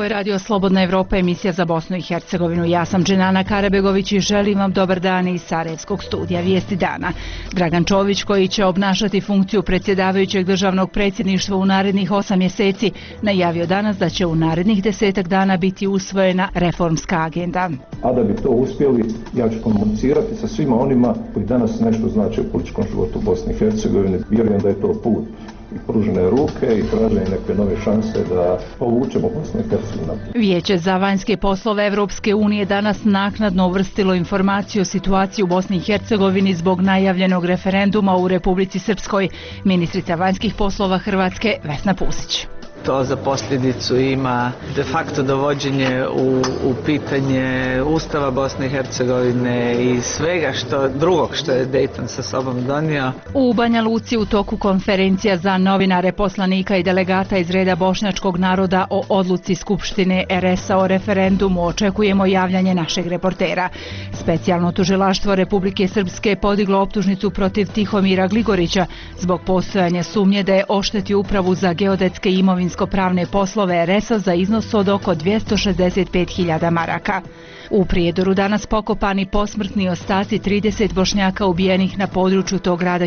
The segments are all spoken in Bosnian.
Ovo je Radio Slobodna Evropa, emisija za Bosnu i Hercegovinu. Ja sam Dženana Karabegović i želim vam dobar dan iz Sarajevskog studija Vijesti dana. Dragan Čović, koji će obnašati funkciju predsjedavajućeg državnog predsjedništva u narednih 8 mjeseci, najavio danas da će u narednih 10 dana biti usvojena reformska agenda. A da bi to uspjeli, ja ću komunicirati sa svima onima koji danas nešto znače u političkom životu Bosne i Hercegovine. Vjerujem da je to put i pružene ruke i traženje neke nove šanse da povučemo Bosnu i Hercegovinu. Vijeće za vanjske poslove Evropske unije danas naknadno uvrstilo informaciju o situaciji u Bosni i Hercegovini zbog najavljenog referenduma u Republici Srpskoj. Ministrica vanjskih poslova Hrvatske Vesna Pusić. To za posljedicu ima de facto dovođenje u pitanje Ustava Bosne i Hercegovine i svega drugog što je Dayton sa sobom donio. U Banja Luci u toku konferencija za novinare, poslanika i delegata iz reda bošnjačkog naroda o odluci Skupštine RS-a o referendumu očekujemo javljanje našeg reportera. Specijalno tužilaštvo Republike Srpske podiglo optužnicu protiv Tihomira Gligorića zbog postojanja sumnje da je oštetio upravu za geodetske i imovinsko-pravne poslove RS-a za iznos od oko 265.000 maraka. U Prijedoru danas pokopani posmrtni ostaci 30 Bošnjaka ubijenih na području tog grada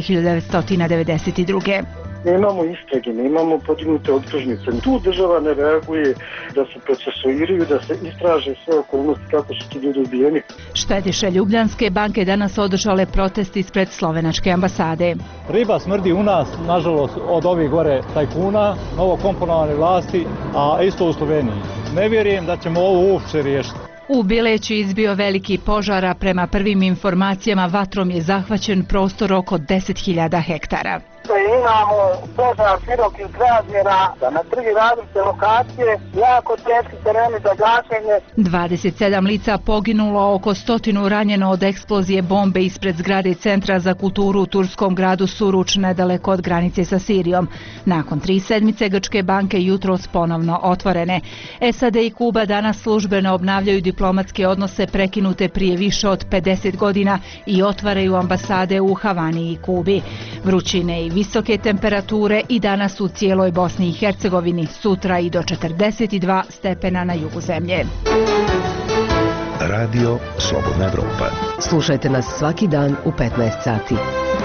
1992. Nemamo istrage, nemamo podignute optužnice. Tu država ne reaguje da se procesuiraju, da se istraže sve okolnosti kako su ti ljudi ubijeni. Štediše Ljubljanske banke danas održale protest ispred slovenačke ambasade. Riba smrdi u nas, nažalost, od ovih gore tajkuna, novokomponovane vlasti, a isto u Sloveniji. Ne vjerujem da ćemo ovo uopće riješiti. U Bileći izbio veliki požar, a prema prvim informacijama vatrom je zahvaćen prostor oko 10.000 hektara. Imamo požar širokih razmjera na 3 različite lokacije, jako teški tereni za gašenje. 27 lica poginulo, oko 100 ranjeno od eksplozije bombe ispred zgrade Centra za kulturu u turskom gradu Suruč, nedaleko od granice sa Sirijom. Nakon 3 sedmice grčke banke jutros ponovno otvorene. SAD i Kuba danas službeno obnavljaju diplomatske odnose prekinute prije više od 50 godina i otvaraju ambasade u Havani i Kubi. Vrućine i visoke temperature i danas u cijeloj Bosni i Hercegovini, sutra i do 42 stepena na jugu zemlje. Radio Slobodna Evropa. Slušajte nas svaki dan u 15 sati.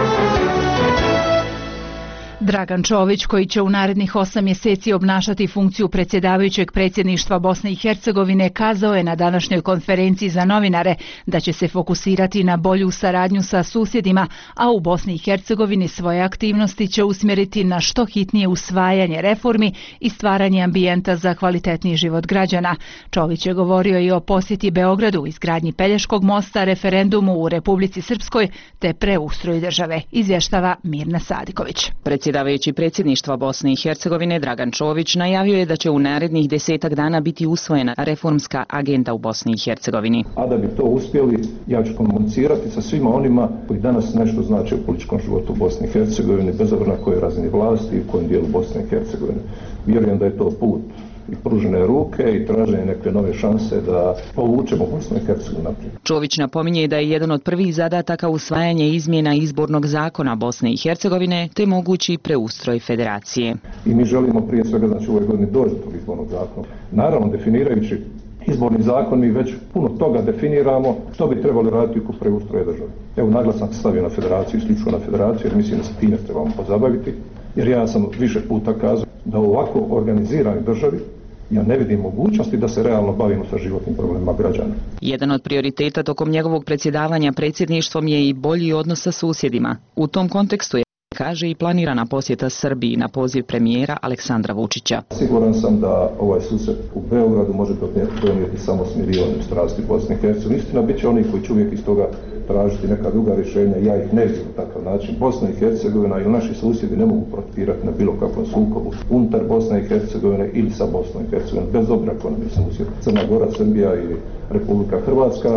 Dragan Čović, koji će u narednih 8 mjeseci obnašati funkciju predsjedavajućeg predsjedništva Bosne i Hercegovine, kazao je na današnjoj konferenciji za novinare da će se fokusirati na bolju saradnju sa susjedima, a u Bosni i Hercegovini svoje aktivnosti će usmjeriti na što hitnije usvajanje reformi i stvaranje ambijenta za kvalitetniji život građana. Čović je govorio i o posjeti Beogradu, izgradnji Pelješkog mosta, referendumu u Republici Srpskoj te preustroju države, izvještava Mirna Sadiković. Predsjedavajući predsjedništva Bosne i Hercegovine Dragan Čović najavio je da će u narednih 10 dana biti usvojena reformska agenda u Bosni i Hercegovini. A da bi to uspjeli, ja ću komunicirati sa svima onima koji danas nešto znače u političkom životu Bosne i Hercegovine, bez obzira na kojoj razini vlasti i u kojem dijelu Bosne i Hercegovine. Vjerujem da je to put i pružene ruke i traženje neke nove šanse da povučemo Bosnu i Hercegovinu naprijed. Čović napominje da je jedan od prvih zadataka usvajanje izmjena izbornog zakona Bosne i Hercegovine te mogući preustroj federacije. I mi želimo prije svega, znači, u ovoj godini doći do tog izbornog zakona. Naravno, definirajući izborni zakon, mi već puno toga definiramo što bi trebali raditi oko preustroja države. Evo, naglasak stavio na federaciju, isključivo na federaciju, jer mislim da se time trebamo pozabaviti, jer ja sam više puta kazao da u ovako organiziranoj državi ja ne vidim mogućnosti da se realno bavimo sa životnim problemima građana. Jedan od prioriteta tokom njegovog predsjedavanja predsjedništvom je i bolji odnos sa susjedima. U tom kontekstu je, kaže, i planirana posjeta Srbiji na poziv premijera Aleksandra Vučića. Siguran sam da ovaj susret u Beogradu može donijeti samo smirivanje strasti Bosne i Hercegovine. Istina, bit će oni koji će uvijek iz toga tražiti neka druga rješenja, ja ih ne vidim na takav način. Bosna i Hercegovina ili naši susjedi ne mogu profitirati na bilo kakvom sukobu unutar Bosne i Hercegovine ili sa Bosnom i Hercegovinom, bez obzira ko nam je susjed, Crna Gora, Srbija ili Republika Hrvatska.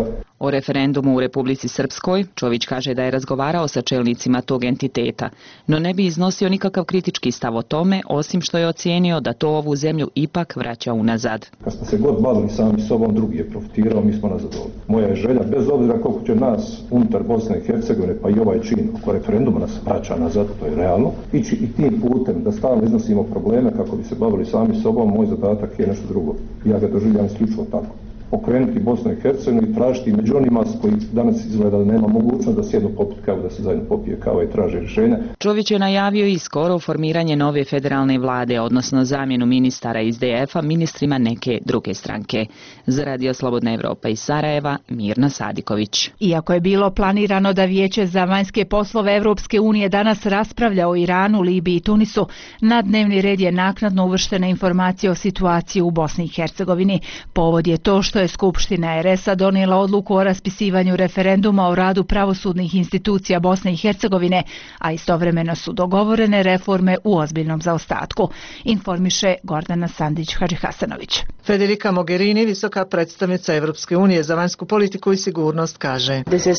O referendumu u Republici Srpskoj Čović kaže da je razgovarao sa čelnicima tog entiteta, no ne bi iznosio nikakav kritički stav o tome, osim što je ocijenio da to ovu zemlju ipak vraća unazad. Kad smo se god bavili sami sobom, drugi je profitirao, mi smo nazad ovdje. Moja je želja, bez obzira koliko će nas unutar Bosne i Hercegovine, pa i ovaj čin oko referenduma nas vraća nazad, to je realno, ići i tim putem da stalno iznosimo probleme kako bi se bavili sami sobom, moj zadatak je nešto drugo. Ja ga doživljam isključivo tako. Okrenuti Bosnu i Hercegovinu i tražiti među onima s koji danas izgleda da nema mogućnost da sjednu popiti kavu, da se zajedno popije kava i traže rješenja. Čović je najavio i skoro formiranje nove federalne vlade, odnosno zamjenu ministara iz DF-a ministrima neke druge stranke. Za Radio Slobodna Evropa iz Sarajeva, Mirna Sadiković. Iako je bilo planirano da Vijeće za vanjske poslove Evropske unije danas raspravlja o Iranu, Libiji i Tunisu, na dnevni red je naknadno uvrštena informacija o situaciji u Bosni i Hercegovini. Povod je to što je Skupština RS-a donijela odluku o raspisivanju referenduma o radu pravosudnih institucija Bosne i Hercegovine, a istovremeno su dogovorene reforme u ozbiljnom zaostatku, informiše Gordana Sandić-Hadžihasanović. Federica Mogherini, visoka predstavnica Evropske unije za vanjsku politiku i sigurnost, kaže: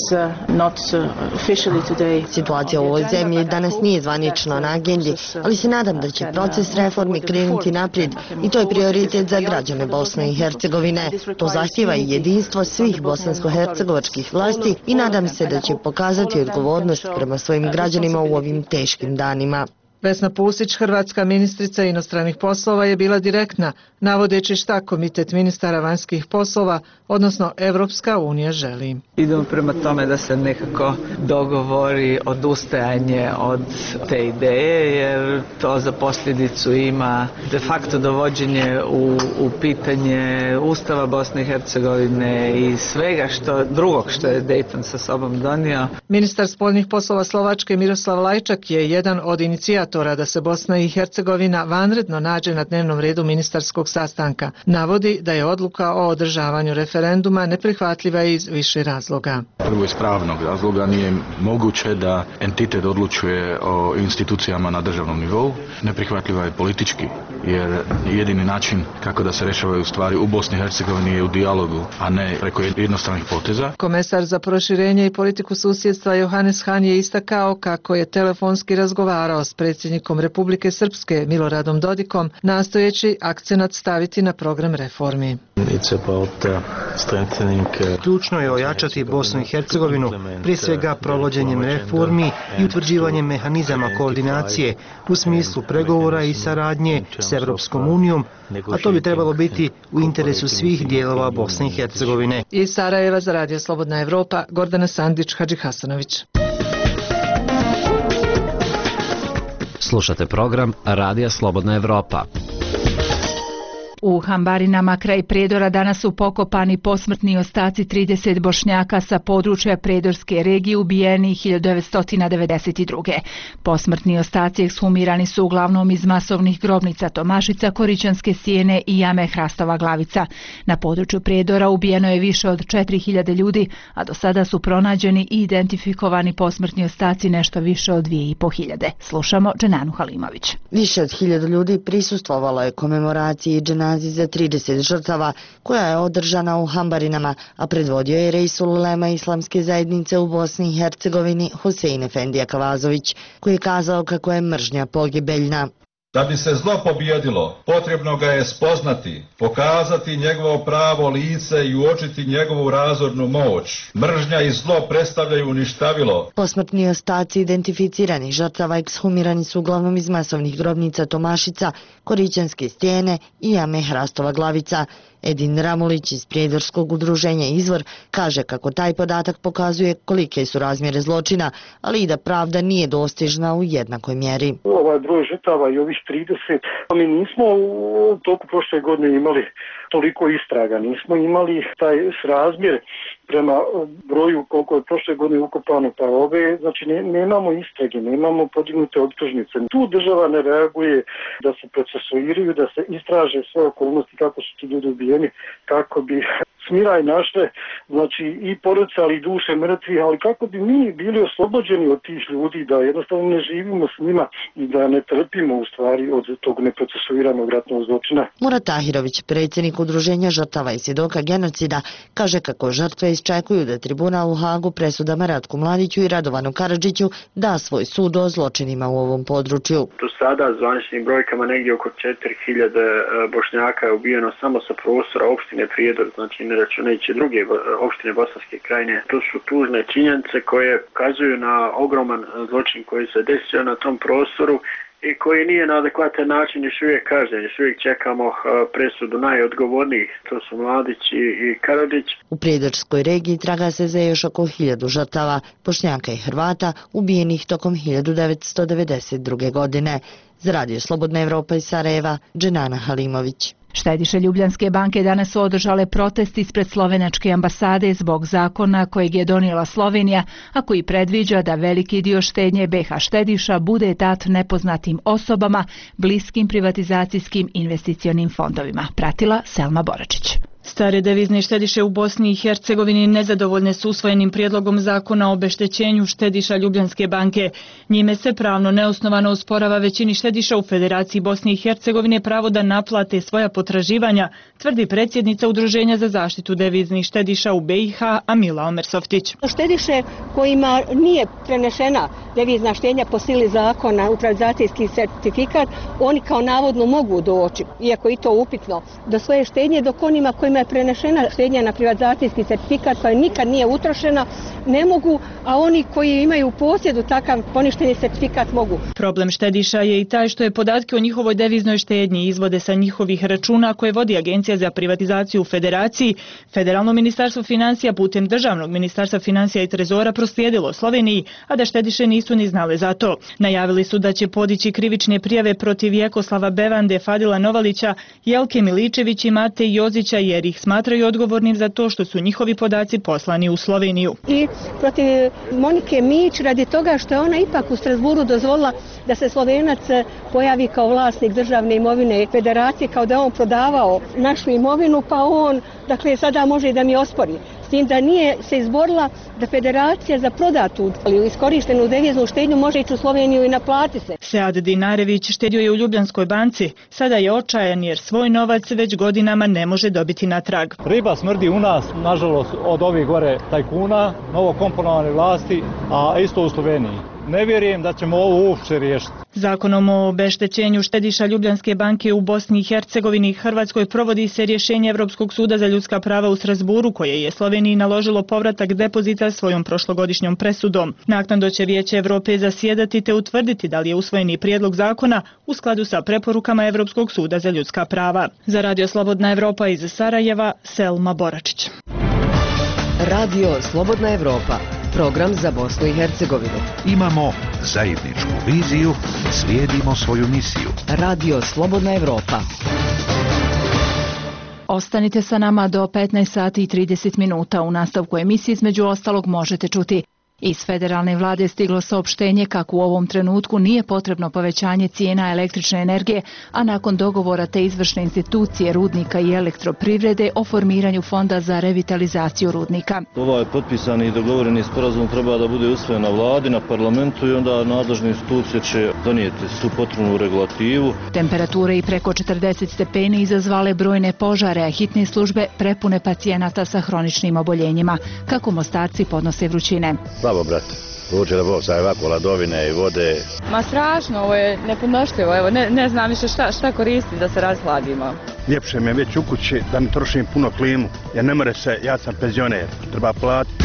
Situacija u ovoj zemlji danas nije zvanično na agendi, ali se nadam da će proces reformi krenuti naprijed i to je prioritet za građane Bosne i Hercegovine. To zahtjeva i jedinstvo svih bosansko-hercegovačkih vlasti i nadam se da će pokazati odgovornost prema svojim građanima u ovim teškim danima. Vesna Pusić, hrvatska ministrica inostranih poslova, je bila direktna, navodeći šta Komitet ministara vanjskih poslova, odnosno Evropska unija, želi. Idemo prema tome da se nekako dogovori odustajanje od te ideje, jer to za posljedicu ima de facto dovođenje u pitanje Ustava Bosne i Hercegovine i svega drugog što je Dayton sa sobom donio. Ministar spoljnih poslova Slovačke Miroslav Lajčak je jedan od inicijatora da se Bosna i Hercegovina vanredno nađe na dnevnom redu ministarskog sastanka. Navodi da je odluka o održavanju referenduma neprihvatljiva iz više razloga. Prvo, iz pravnog razloga nije moguće da entitet odlučuje o institucijama na državnom nivou. Neprihvatljiva je politički, jer jedini način kako da se rješavaju stvari u Bosni i Hercegovini je u dijalogu, a ne preko jednostranih poteza. Komesar za proširenje i politiku susjedstva Johannes Hahn je istakao kako je telefonski razgovarao s predsjednikom Republike Srpske Miloradom Dodikom, nastojeći akcenat staviti na program reformi. Ključno je ojačati Bosnu i Hercegovinu, prije svega provođenjem reformi i utvrđivanjem mehanizama koordinacije u smislu pregovora i saradnje s Evropskom unijom, a to bi trebalo biti u interesu svih dijelova Bosne i Hercegovine. Iz Sarajeva za Radio Slobodna Evropa, Gordana Sandić-Hadžihasanović. Slušate program Radija Slobodna Evropa. U Hambarinama kraj Prijedora danas su pokopani posmrtni ostaci 30 Bošnjaka sa područja Prijedorske regije ubijeni 1992. Posmrtni ostaci ekshumirani su uglavnom iz masovnih grobnica Tomašica, Korićanske stijene i jame Hrastova glavica. Na području Prijedora ubijeno je više od 4000 ljudi, a do sada su pronađeni i identifikovani posmrtni ostaci nešto više od 2500. Slušamo Dženanu Halimović. Više od 1000 ljudi prisustvovalo je komemoraciji dženazi za 30 žrtava koja je održana u Hambarinama, a predvodio je Reisul Ulema Islamske zajednice u Bosni i Hercegovini Husein Efendija Kavazović, koji je kazao kako je mržnja pogibeljna. Da bi se zlo pobijedilo, potrebno ga je spoznati, pokazati njegovo pravo lice i uočiti njegovu razornu moć. Mržnja i zlo predstavljaju uništavilo. Posmrtni ostaci identificiranih žrtava ekshumirani su uglavnom iz masovnih grobnica Tomašica, Korićanske stijene i jame Hrastova glavica. Edin Ramulić iz Prijedorskog udruženja Izvor kaže kako taj podatak pokazuje kolike su razmjere zločina, ali i da pravda nije dostižna u jednakoj mjeri. Ovaj broj žrtava i ovih 30, mi nismo u toku prošle godine imali toliko istraga, nismo imali taj srazmjer prema broju koliko je prošle godine ukopano, pa ove, znači nemamo istrage, nemamo podignute optužnice. Tu država ne reaguje da se procesuiraju, da se istraže sve okolnosti kako su ti ljudi ubijeni, kako bi smiraj našle znači i porodice, ali i duše mrtvih, ali kako bi mi bili oslobođeni od tih ljudi, da jednostavno ne živimo s njima i da ne trpimo u stvari od tog neprocesuiranog ratnog zločina. Murat Tahirović, predsjednik Udruženja žrtava i svjedoka genocida, kaže kako žrtve iščekuju da tribunal u Hagu presudama Ratku Mladiću i Radovanu Karadžiću da svoj sud o zločinima u ovom području. Do sada zvaničnim brojkama negdje oko 4000 Bošnjaka je ubijeno samo sa prostora opštine Prijedor, znači ne računajući druge opštine Bosanske krajine. To su tužne činjenice koje ukazuju na ogroman zločin koji se desio na tom prostoru i koji nije na adekvatan način još uvijek kažnjen. Još uvijek čekamo presudu najodgovornijih, to su Mladić i Karadžić. U Prijedorskoj regiji traga se za još oko 1000 žrtava, Bošnjaka i Hrvata, ubijenih tokom 1992. godine. Za Radio Slobodna Evropa iz Sarajeva, Dženana Halimović. Štediše Ljubljanske banke danas su održale protest ispred slovenačke ambasade zbog zakona kojeg je donijela Slovenija, a koji predviđa da veliki dio štednje BiH štediša bude dat nepoznatim osobama, bliskim privatizacijskim investicionim fondovima. Pratila Selma Boračić. Stare devizne štediše u Bosni i Hercegovini nezadovoljne su usvojenim prijedlogom zakona o obeštećenju štediša Ljubljanske banke. Njime se pravno neosnovano osporava većini štediša u Federaciji Bosne i Hercegovine pravo da naplate svoja potraživanja, tvrdi predsjednica Udruženja za zaštitu deviznih štediša u BiH Amila Omersoftić. Štediše kojima nije prenešena devizna štednja po sili zakona u privatizacijski certifikat, oni kao navodno mogu doći, iako i to upitno, do svoje štednje, dok onima kojima je prenešena štednja na privatizacijski certifikat koja nikad nije utrošena ne mogu, a oni koji imaju u posjedu takav poništeni certifikat mogu. Problem štediša je i taj što je podatke o njihovoj deviznoj štednji izvode sa njihovih računa koje vodi Agencija za privatizaciju u Federaciji. Federalno ministarstvo financija putem Državnog ministarstva financija i trezora proslijedilo Sloveniji, a da štediše nisu ni znale za to. Najavili su da će podići krivične prijave protiv Jekoslava Bevande, Fadila Novalića, Jelke Miličević i Mate Jozića jer ih smatraju odgovornim za to što su njihovi podaci poslani u Sloveniju. I protiv Monike Mić radi toga što je ona ipak u Strasburu dozvolila da se Slovenac pojavi kao vlasnik državne imovine Federacije, kao da on prodavao našu imovinu, pa on dakle sada može i da mi ospori. S tim da nije se izborila da Federacija za prodatu ali iskorištenu deviznu štednju može ići u Sloveniju i naplati se. Sead Dinarević štedio je u Ljubljanskoj banci, sada je očajan jer svoj novac već godinama ne može dobiti natrag. Riba smrdi u nas, nažalost, od ovih gore tajkuna, novokomponovane vlasti, a isto u Sloveniji. Ne vjerujem da ćemo ovo uopće riješiti. Zakonom o obeštećenju štediša Ljubljanske banke u Bosni i Hercegovini i Hrvatskoj provodi se rješenje Europskog suda za ljudska prava u Strasburu koje je Sloveniji naložilo povratak depozita svojom prošlogodišnjom presudom. Naknadno će Vijeće Europe zasjedati te utvrditi da li je usvojeni prijedlog zakona u skladu sa preporukama Europskog suda za ljudska prava. Za Radio Slobodna Evropa iz Sarajeva, Selma Boračić. Radio Slobodna Evropa, program za Bosnu i Hercegovinu. Imamo zajedničku viziju, slijedimo svoju misiju. Radio Slobodna Evropa. Ostanite sa nama do 15 sati i 30 minuta. U nastavku emisije između ostalog možete čuti: iz federalne vlade stiglo saopštenje kako u ovom trenutku nije potrebno povećanje cijena električne energije, a nakon dogovora te izvršne institucije rudnika i elektroprivrede o formiranju fonda za revitalizaciju rudnika. Ovaj potpisani i dogovoreni sporazum treba da bude usvojen na vladi, na parlamentu i onda nadležne institucije će donijeti svu potrebnu regulativu. Temperature i preko 40 stepeni izazvale brojne požare, a hitne službe prepune pacijenata sa hroničnim oboljenjima. Kako Mostarci podnose vrućine? Slabo, brate. Luče da Bog sad ovako ladovine i vode. Ma strašno, ovo je nepodnošljivo. Evo, ne znam više šta koristi da se razhladimo. Ljepše mi je već u kući da ne trošim puno klimu. Jer ne more se, ja sam penzioner, treba platiti.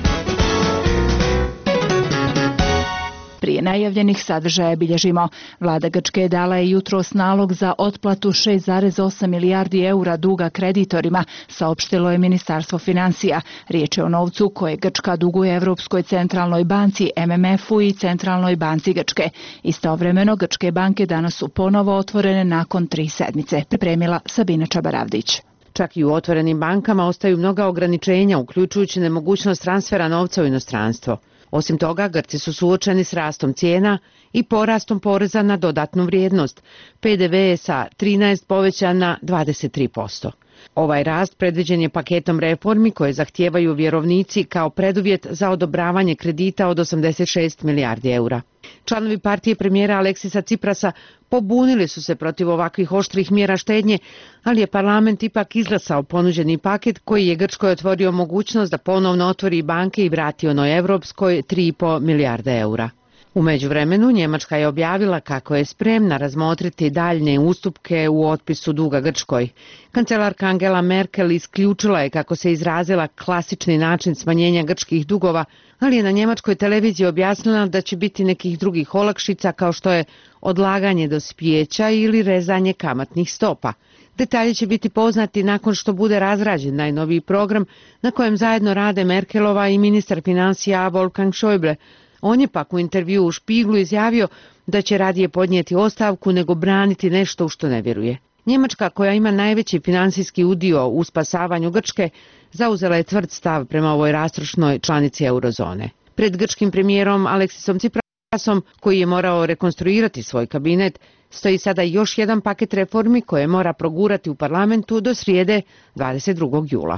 Prije najavljenih sadržaja bilježimo. Vlada Grčke je dala jutros nalog za otplatu 6,8 milijardi eura duga kreditorima, saopštilo je Ministarstvo financija. Riječ je o novcu koje Grčka duguje Evropskoj centralnoj banci, MMF-u i Centralnoj banci Grčke. Istovremeno, grčke banke danas su ponovo otvorene nakon 3 sedmice. Pripremila Sabina Čabaravdić. Čak i u otvorenim bankama ostaju mnoga ograničenja, uključujući nemogućnost transfera novca u inostranstvo. Osim toga, Grci su suočeni s rastom cijena i porastom poreza na dodatnu vrijednost. PDV je sa 13 povećan na 23%. Ovaj rast predviđen je paketom reformi koje zahtijevaju vjerovnici kao preduvjet za odobravanje kredita od 86 milijardi eura. Članovi partije premijera Aleksisa Ciprasa pobunili su se protiv ovakvih oštrih mjera štednje, ali je parlament ipak izglasao ponuđeni paket koji je Grčkoj otvorio mogućnost da ponovno otvori banke i vrati onoj evropskoj 3,5 milijarde eura. U međuvremenu Njemačka je objavila kako je spremna razmotriti daljnje ustupke u otpisu duga Grčkoj. Kancelarka Angela Merkel isključila je, kako se izrazila, klasični način smanjenja grčkih dugova, ali je na njemačkoj televiziji objasnila da će biti nekih drugih olakšica kao što je odlaganje dospijeća ili rezanje kamatnih stopa. Detalji će biti poznati nakon što bude razrađen najnoviji program na kojem zajedno rade Merkelova i ministar financija Wolfgang Schäuble. On je pak u intervju u Špiglu izjavio da će radije podnijeti ostavku nego braniti nešto u što ne vjeruje. Njemačka, koja ima najveći financijski udio u spasavanju Grčke, zauzela je tvrd stav prema ovoj rastrošnoj članici eurozone. Pred grčkim premijerom Aleksisom Ciprasom, koji je morao rekonstruirati svoj kabinet, stoji sada još jedan paket reformi koje mora progurati u parlamentu do srijede 22. jula.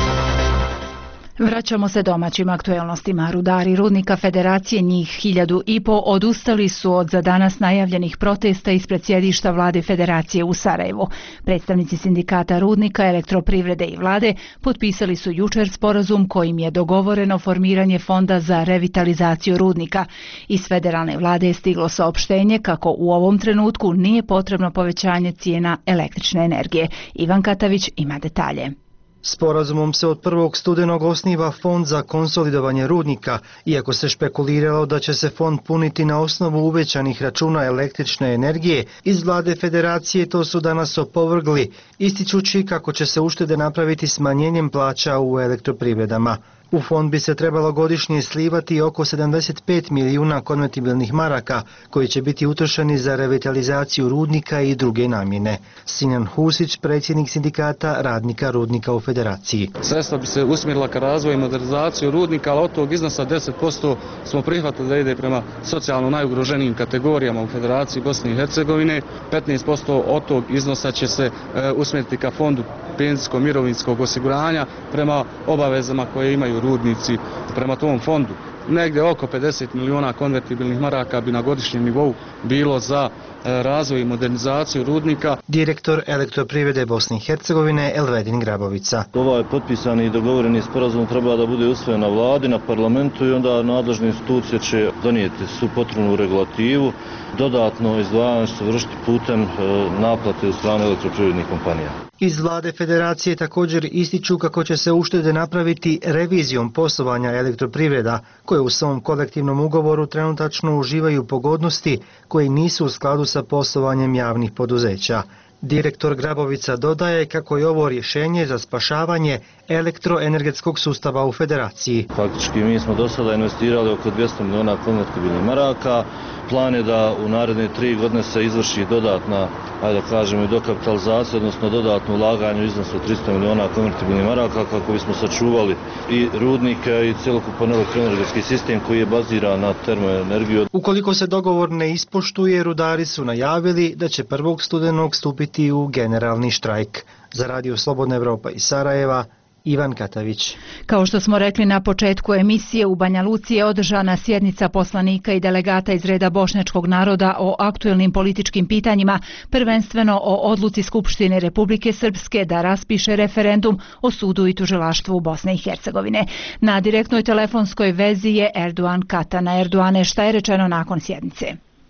Vraćamo se domaćim aktuelnostima. Rudari rudnika Federacije, njih 1.500, odustali su od za danas najavljenih protesta ispred sjedišta vlade Federacije u Sarajevu. Predstavnici sindikata rudnika, elektroprivrede i vlade potpisali su jučer sporazum kojim je dogovoreno formiranje fonda za revitalizaciju rudnika. Iz federalne vlade je stiglo saopštenje kako u ovom trenutku nije potrebno povećanje cijena električne energije. Ivan Katavić ima detalje. Sporazumom se od 1. studenog osniva fond za konsolidovanje rudnika, iako se špekuliralo da će se fond puniti na osnovu uvećanih računa električne energije, iz vlade Federacije to su danas opovrgli, ističući kako će se uštede napraviti smanjenjem plaća u elektroprivredama. U fond bi se trebalo godišnje slivati oko 75 milijuna konvertibilnih maraka koji će biti utrošeni za revitalizaciju rudnika i druge namjene. Sinan Husić, predsjednik sindikata radnika rudnika u Federaciji. Sredstva bi se usmjerila ka razvoju i modernizaciju rudnika, ali od tog iznosa 10% smo prihvatili da ide prema socijalno najugroženijim kategorijama u Federaciji Bosne i Hercegovine. 15% od tog iznosa će se usmjeriti ka fondu penzijsko-mirovinskog osiguranja prema obavezama koje imaju rudnici prema tom fondu. Negdje oko 50 milijuna konvertibilnih maraka bi na godišnjem nivou bilo za razvoj i modernizaciju rudnika. Direktor elektroprivrede Bosne i Hercegovine Elvedin Grabovica. Ovaj potpisani i dogovoreni sporazum treba da bude usvojen na vladi, na parlamentu i onda nadležne institucije će donijeti svu potrebnu regulativu. Dodatno izdvajanje će se vršiti putem naplate od strane elektroprivrednih kompanija. Iz vlade Federacije također ističu kako će se uštede napraviti revizijom poslovanja elektroprivreda, koje u svom kolektivnom ugovoru trenutačno uživaju pogodnosti koje nisu u skladu sa poslovanjem javnih poduzeća. Direktor Grabovica dodaje kako je ovo rješenje za spašavanje elektroenergetskog sustava u Federaciji. Faktički mi smo do sada investirali oko 200 milijuna konvertibilnih maraka. Plan je da u naredne 3 godine se izvrši dodatna, ajde da kažemo, dokapitalizacija, odnosno dodatno ulaganje u iznosu 300 milijuna konvertibilnih maraka kako bismo sačuvali i rudnike i cjelokupan elektroenergetski sistem koji je baziran na termoenergiju. Ukoliko se dogovor ne ispoštuje, rudari su najavili da će 1. studenog stupiti u generalni štrajk. Za Radio Slobodna Evropa iz Sarajeva, Ivan Katavić. Kao što smo rekli na početku emisije, u Banja Luci je održana sjednica poslanika i delegata iz reda bošnjačkog naroda o aktuelnim političkim pitanjima, prvenstveno o odluci Skupštine Republike Srpske da raspiše referendum o sudu i tužilaštvu Bosne i Hercegovine. Na direktnoj telefonskoj vezi je Erdogan Katana. Erdoane, šta je rečeno nakon sjednice?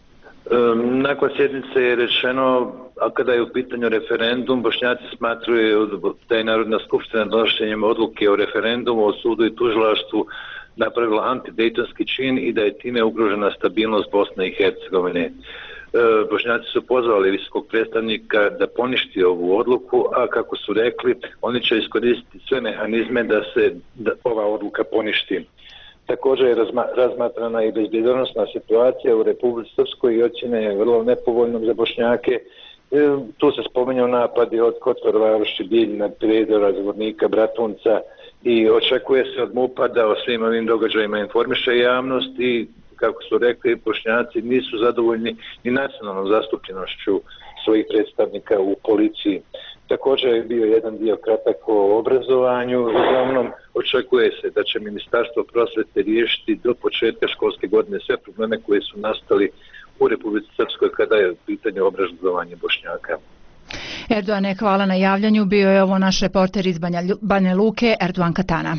Nakon sjednice je rečeno, a kada je u pitanju referendum, Bošnjaci smatruju da je Narodna skupština donošenjem odluke o referendumu o sudu i tužilaštvu napravila antidejtonski čin i da je time ugrožena stabilnost Bosne i Hercegovine. Bošnjaci su pozvali visokog predstavnika da poništi ovu odluku, a kako su rekli, oni će iskoristiti sve mehanizme da se ova odluka poništi. Također je razmatrana i bezbjednosna situacija u Republici Srpskoj i ocjena je vrlo nepovoljnom za Bošnjake. Tu se spominju napadi od Kotorova, Bijeljina, Prijedora, Zvornika, Bratunca i očekuje se od MUP-a da o svim ovim događajima informiše javnost i, kako su rekli, Bošnjaci nisu zadovoljni ni nacionalnom zastupljenošću svojih predstavnika u policiji. Također je bio jedan dio kratak o obrazovanju. Uglavnom očekuje se da će Ministarstvo prosvete riješiti do početka školske godine sve probleme koji su nastali u Republici Srpskoj kada je u pitanju obrazovanja Bošnjaka. Erdoğane, hvala na javljanju. Bio je ovo naš reporter iz Banja Luke, Erdoğan Katana.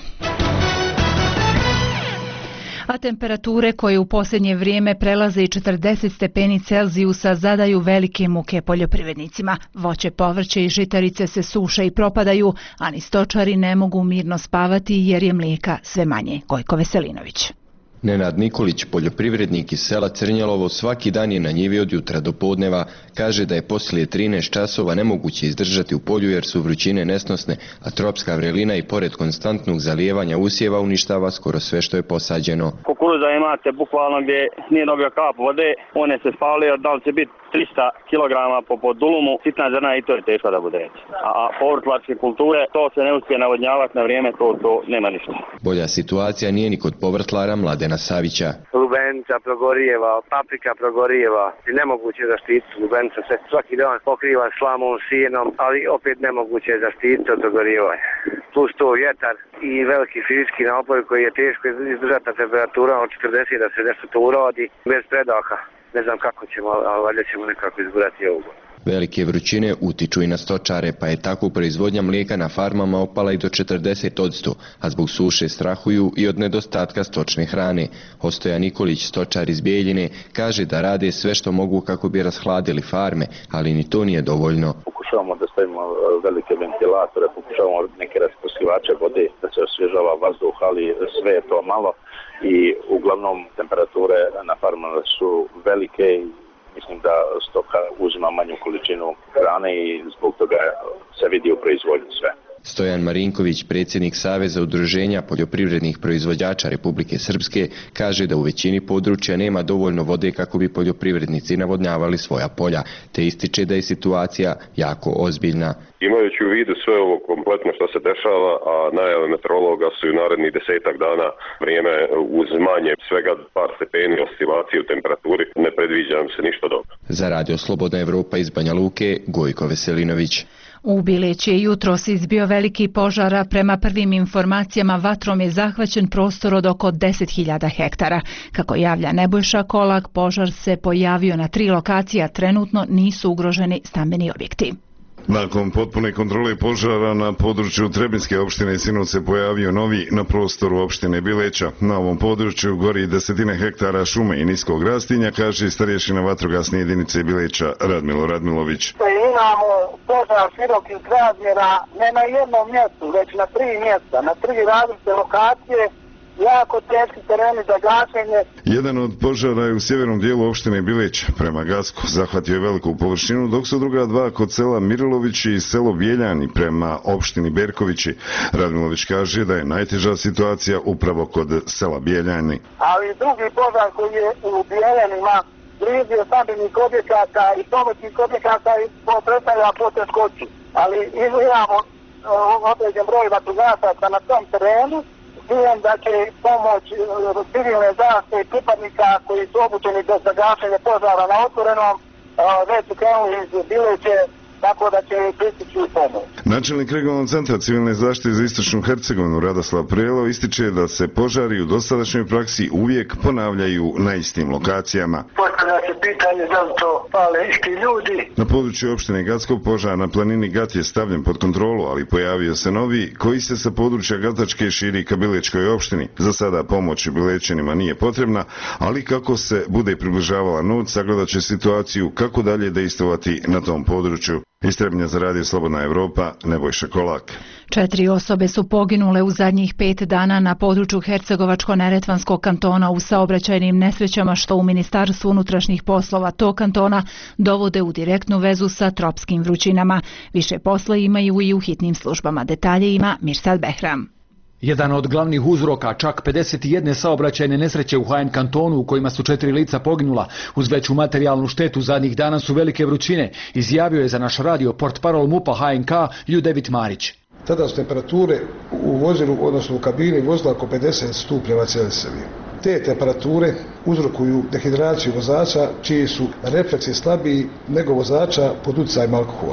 A temperature koje u posljednje vrijeme prelaze i 40 stepeni Celzijusa zadaju velike muke poljoprivrednicima. Voće, povrće i žitarice se suše i propadaju, a ni stočari ne mogu mirno spavati jer je mlijeka sve manje. Gojko Veselinović. Nenad Nikolić, poljoprivrednik iz sela Crnjelovo, svaki dan je na njivi od jutra do podneva. Kaže da je poslije 13 časova nemoguće izdržati u polju jer su vrućine nesnosne, a tropska vrelina i pored konstantnog zalijevanja usjeva uništava skoro sve što je posađeno. Kukuruza imate bukvalno gdje nije dobio kap vode, one se spalio, da li će biti 300 kg po dulumu, sitna zrna i to je teško da bude. A povrtlarske kulture, to se ne uspije navodnjavati na vrijeme, to nema ništa. Bolja situacija nije ni kod povrtlara Mladena Savića. Lubenica progorijeva, paprika progorijeva i nemoguće zaštititi. Lubenica se svaki dan pokriva slamom, sijenom, ali opet nemoguće zaštititi od progorijevanja. Plus to vjetar i veliki fizički napor koji je teško izdržati na temperatura od 40 da se nešto to uradi bez predaha. Ne znam kako ćemo, ali valjda ćemo nekako izgurati ovu. Velike vrućine utiču i na stočare, pa je tako proizvodnja mlijeka na farmama opala i do 40%, a zbog suše strahuju i od nedostatka stočne hrane. Ostoja Nikolić, stočar iz Bijeljine, kaže da rade sve što mogu kako bi rashladili farme, ali ni to nije dovoljno. Pokušavamo da stavimo velike ventilatore, pokušavamo neke raspršivače vode, da se osvježava vazduh, ali sve je to malo i uglavnom temperature na farmama su velike i mislim da stoka uzima manju količinu hrane i zbog toga se vidi u proizvodnji sve. Stojan Marinković, predsjednik Saveza udruženja poljoprivrednih proizvođača Republike Srpske, kaže da u većini područja nema dovoljno vode kako bi poljoprivrednici navodnjavali svoja polja, te ističe da je situacija jako ozbiljna. Imajući u vidu sve ovo kompletno što se dešava, a najave meteorologa su i narednih 10 dana vrijeme uz manje svega par stepeni oscilacije u temperaturi, ne predviđam se ništa dobro. Za Radio Slobodna Evropa iz Banja Luke, Gojko Veselinović. U Bileći je jutros izbio veliki požar, a prema prvim informacijama vatrom je zahvaćen prostor od oko 10.000 hektara. Kako javlja Nebojša Kolak, požar se pojavio na 3 lokacije, a trenutno nisu ugroženi stambeni objekti. Nakon potpune kontrole požara na području Trebinske opštine sinoć se pojavio novi na prostoru opštine Bileća. Na ovom području gori desetine hektara šume i niskog rastinja, kaže starješina vatrogasne jedinice Bileća Radmilo Radmilović. Imamo požar širokih razmjera ne na jednom mjestu, već na 3 mjesta, na 3 različite lokacije. Jako teški tereni za gašenje. Jedan od požara je u sjevernom dijelu opštine Bileć prema Gasku. Zahvatio je veliku površinu, dok su druga dva kod sela Mirilovići i selo Bijeljani prema opštini Berkovići. Radmilović kaže da je najteža situacija upravo kod sela Bijeljani. Ali drugi požar koji je u Bijeljanima blizu stambenih objekata i pomoćnih objekata predstavlja poteškoću. Ali imamo određen broj vatrogasaca na tom terenu. Vidim da će pomoć civilne zaštite i pripadnika koji su obučeni za gašenje požara na otvorenom već su krenuli iz Bileće, tako da će pristići u pomoć. Načelnik regionalnog centra civilne zaštite za istočnu Hercegovinu Radoslav Prelo ističe da se požari u dosadašnjoj praksi uvijek ponavljaju na istim lokacijama. Postavlja se pitanje zašto pale isti ljudi. Na području opštine Gatsko požar na planini Gat je stavljen pod kontrolu, ali pojavio se novi koji se sa područja Gatačke širi ka Bilečkoj opštini. Za sada pomoć Bilečanima nije potrebna, ali kako se bude približavala noć, sagledat će situaciju kako dalje dejstvovati na tom području. Iz Trebnja za Radio Slobodna Evropa, Nebojša Kolak. 4 osobe su poginule u zadnjih 5 dana na području Hercegovačko-Neretvanskog kantona u saobraćajnim nesrećama što u Ministarstvu unutrašnjih poslova tog kantona dovode u direktnu vezu sa tropskim vrućinama. Više posla imaju i u hitnim službama. Detalje ima Mirsad Behram. Jedan od glavnih uzroka, čak 51 saobraćajne nesreće u HN kantonu u kojima su 4 lica poginula uz veću materijalnu štetu zadnjih dana su velike vrućine, izjavio je za naš radio portparol MUP-a HNK Ljudevit Marić. Tada su temperature u vozilu, odnosno u kabini vozila oko 50 stupnjeva Celzijevih. Te temperature uzrokuju dehidraciju vozača čiji su refleksi slabiji nego vozača pod utjecajem alkohola.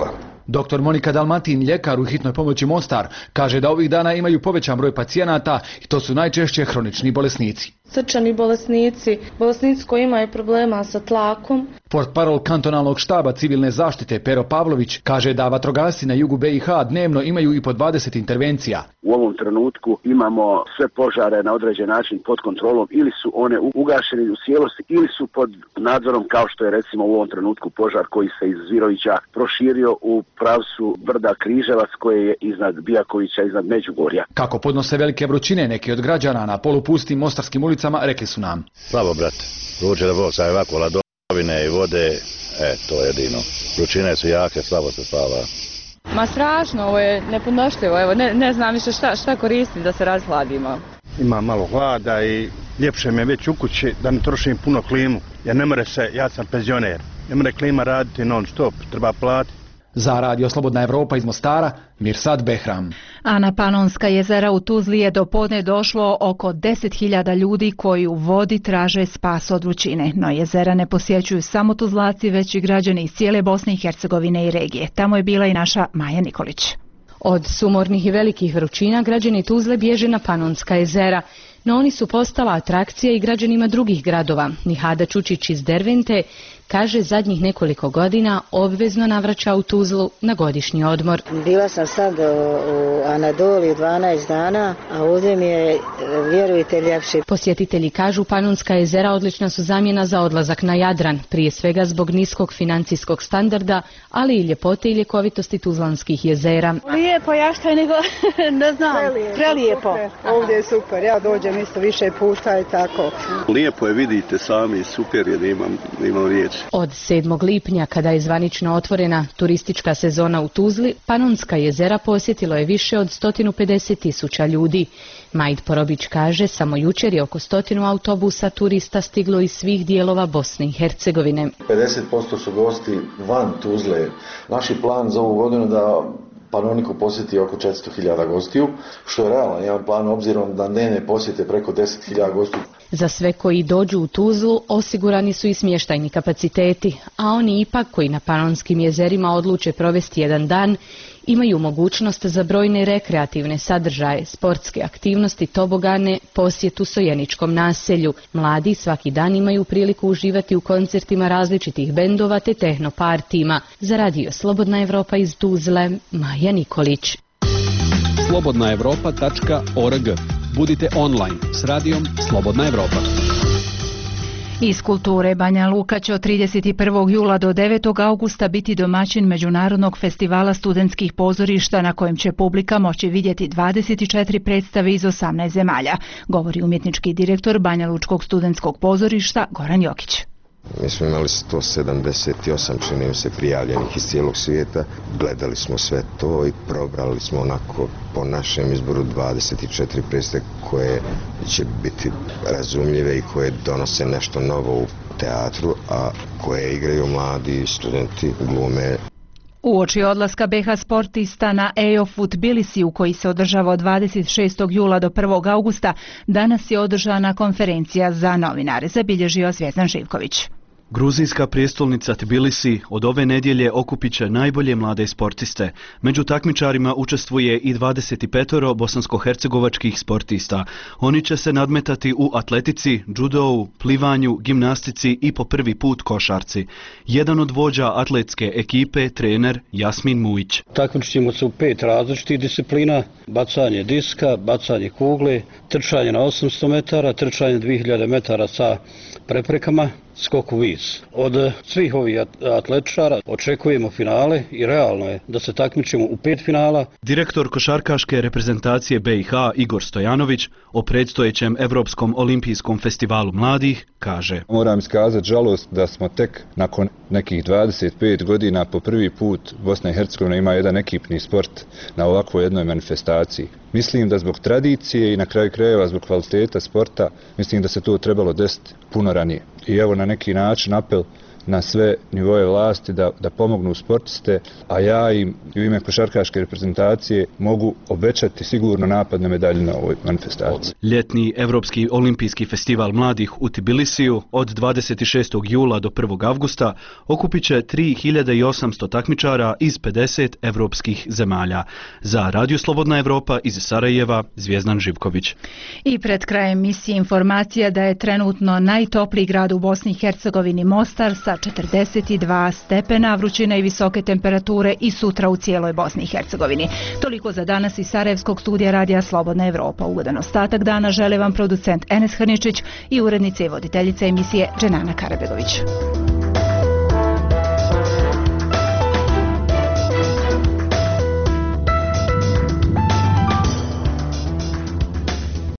Dr. Monika Dalmatin, ljekar u hitnoj pomoći Mostar, kaže da ovih dana imaju povećan broj pacijenata i to su najčešće hronični bolesnici. Srčani bolesnici, bolesnici koji imaju problema sa tlakom. Portparol kantonalnog štaba civilne zaštite Pero Pavlović kaže da vatrogasci na jugu BiH dnevno imaju i po 20 intervencija. U ovom trenutku imamo sve požare na određen način pod kontrolom, ili su one ugašene u cijelosti ili su pod nadzorom, kao što je recimo u ovom trenutku požar koji se iz Zvirovića proširio u pravcu brda Križevac koje je iznad Bijakovića, iznad Međugorja. Kako podnose velike vrućine, neki od građana na polupustim mostarskim ulicama rekli su nam. Slabo, brate, ruče da Bog sa ovako ladovine i vode, to je jedino. Vrućine su jake, slabo se spava. Ma strašno, ovo je nepodnošljivo, evo ne znam više šta koristiti da se razhladimo. Ima malo hlada i ljepše mi je već u kući da ne trošim puno klimu, jer ne more se, ja sam penzioner, ne more klima raditi non stop, treba platiti. Za Radio Slobodna Evropa iz Mostara, Mirsad Behram. A na Panonska jezera u Tuzli je do podne došlo oko 10.000 ljudi koji u vodi traže spas od vrućine. No jezera ne posjećuju samo Tuzlaci, već i građani iz cijele Bosne i Hercegovine i regije. Tamo je bila i naša Maja Nikolić. Od sumornih i velikih vrućina građani Tuzle bježe na Panonska jezera, no oni su postala atrakcija i građanima drugih gradova. Nihada Čučić iz Dervente kaže zadnjih nekoliko godina obvezno navraća u Tuzlu na godišnji odmor. Bila sam sad u Anadoli 12 dana, a ovdje mi je, vjerujte, ljepše. Posjetitelji kažu Panonska jezera odlična su zamjena za odlazak na Jadran, prije svega zbog niskog financijskog standarda, ali i ljepote i ljekovitosti tuzlanskih jezera. Lijepo, ja što je nego, ne znam, prelijepo. Ovdje je super, ja dođem isto više puta i tako. Lijepo je, vidite sami, super je da imam riječ. Od 7. lipnja, kada je zvanično otvorena turistička sezona u Tuzli, Panonska jezera posjetilo je više od 150.000 ljudi. Majd Porobić kaže, samo jučer je oko 100 autobusa turista stiglo iz svih dijelova Bosne i Hercegovine. 50% su gosti van Tuzle. Naš je plan za ovu godinu da Panoniku posjeti oko 400.000 gostiju, što je realan jedan plan obzirom da dnevne posjete preko 10.000 gostiju. Za sve koji dođu u Tuzlu osigurani su i smještajni kapaciteti, a oni ipak koji na Panonskim jezerima odluče provesti jedan dan imaju mogućnost za brojne rekreativne sadržaje, sportske aktivnosti, tobogane, posjetu Sojeničkom naselju. Mladi svaki dan imaju priliku uživati u koncertima različitih bendova te tehnopartijima. Za Radio Slobodna Evropa iz Tuzle, Maja Nikolić. slobodnaevropa.org. Budite online s radijom Slobodna Evropa. Iz kulture Banja Luka će od 31. jula do 9. augusta biti domaćin Međunarodnog festivala studentskih pozorišta na kojem će publika moći vidjeti 24 predstave iz 18 zemalja, govori umjetnički direktor Banja Lučkog studentskog pozorišta Goran Jokić. Mi smo imali 178 čini mi se prijavljenih iz cijelog svijeta, gledali smo sve to i probrali smo onako po našem izboru 24 predstave koje će biti razumljive i koje donose nešto novo u teatru, a koje igraju mladi studenti, glume. Uoči odlaska BiH sportista na EOF u Tbilisiju koji se održava od 26. jula do 1. augusta, danas je održana konferencija za novinare, zabilježio Zvjezdan Živković. Gruzijska prijestolnica Tbilisi od ove nedjelje okupit će najbolje mlade sportiste. Među takmičarima učestvuje i 25 bosansko-hercegovačkih sportista. Oni će se nadmetati u atletici, džudou, plivanju, gimnastici i po prvi put košarci. Jedan od vođa atletske ekipe, trener Jasmin Mujić. Takmičit ćemo se u 5 različitih disciplina: bacanje diska, bacanje kugle, trčanje na 800 metara, trčanje 2000 metara sa preprekama, skok u vis. Od svih ovih atletičara očekujemo finale i realno je da se takmičimo u 5 finala. Direktor košarkaške reprezentacije BiH Igor Stojanović o predstojećem Evropskom olimpijskom festivalu mladih kaže: Moram iskazati žalost da smo tek nakon nekih 25 godina po prvi put Bosna i Hercegovina ima jedan ekipni sport na ovakvoj jednoj manifestaciji. Mislim da zbog tradicije i na kraju krajeva zbog kvaliteta sporta, mislim da se to trebalo desiti puno ranije. I evo na neki način apel na sve nivoje vlasti da pomognu sportiste, a ja im u ime košarkaške reprezentacije mogu obećati sigurno napad na medalju na ovoj manifestaciji. Ljetni Evropski olimpijski festival mladih u Tbilisiju od 26. jula do 1. avgusta okupit će 3800 takmičara iz 50 evropskih zemalja. Za Radio Slobodna Evropa iz Sarajeva, Zvjezdan Živković. I pred krajem emisije informacija da je trenutno najtopliji grad u Bosni i Hercegovini Mostar sa 42 stepena, vrućina i visoke temperature i sutra u cijeloj Bosni i Hercegovini. Toliko za danas iz Sarajevskog studija Radija Slobodna Evropa. Ugodan ostatak dana žele vam producent Enes Hrničić i urednica i voditeljica emisije Dženana Karabegović.